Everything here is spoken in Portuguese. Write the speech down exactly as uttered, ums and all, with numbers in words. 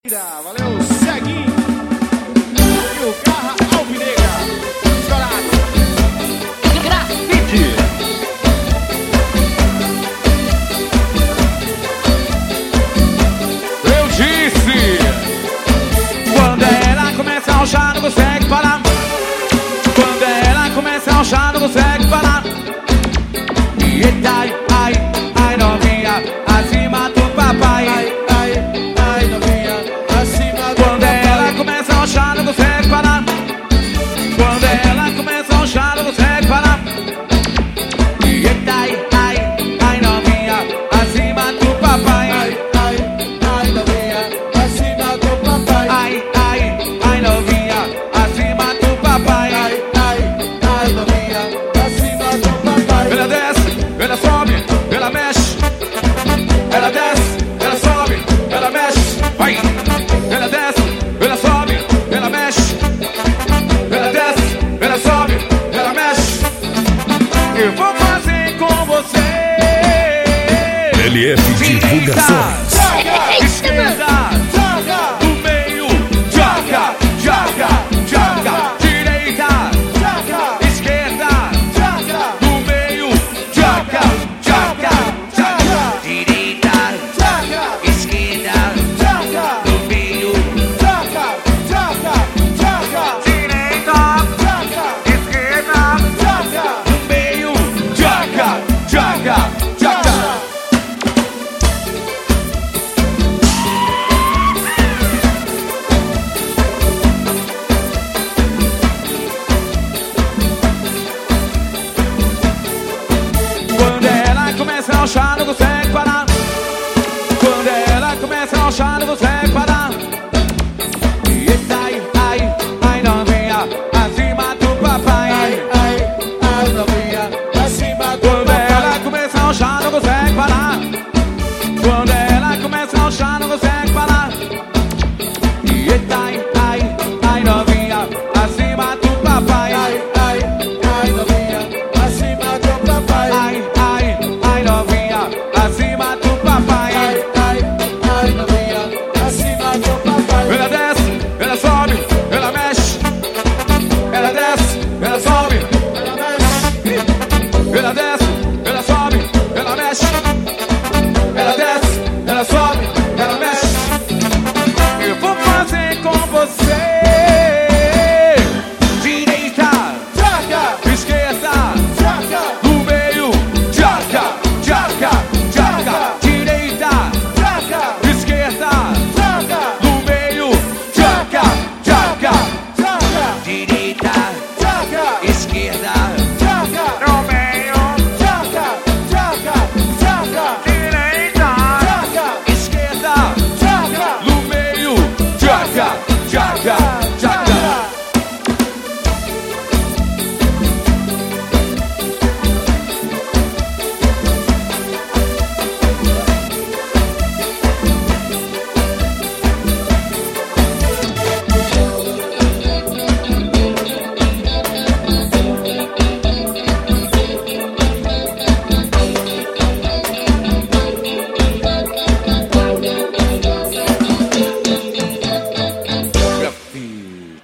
Valeu, Ceguinho e o Garra Alvinegra, estourado. Grafite. Eu disse, quando ela começa a rochar, não consegue parar. Quando ela começa a rochar, não consegue parar. E ai, ai, ai, novinha, acima do papai. Ai, ai, ai, novinha, acima do quando papai. Ela começa a rochar, não consegue parar. Quando ela começa a rochar, não consegue parar. E ai, ai, ai, novinha, acima do papai. Ai, ai, ai, novinha, acima do papai. Ai, ai, ai, novinha, acima do papai. Ai, ai, ai, novinha, acima do papai. Ela desce, ela sobe, ela mexe. Ela desce, ela sobe, ela mexe. Vai. Ela desce, ela sobe, ela mexe. Ela desce, ela sobe, ela mexe. Eu vou fazer com você L F Divulgações.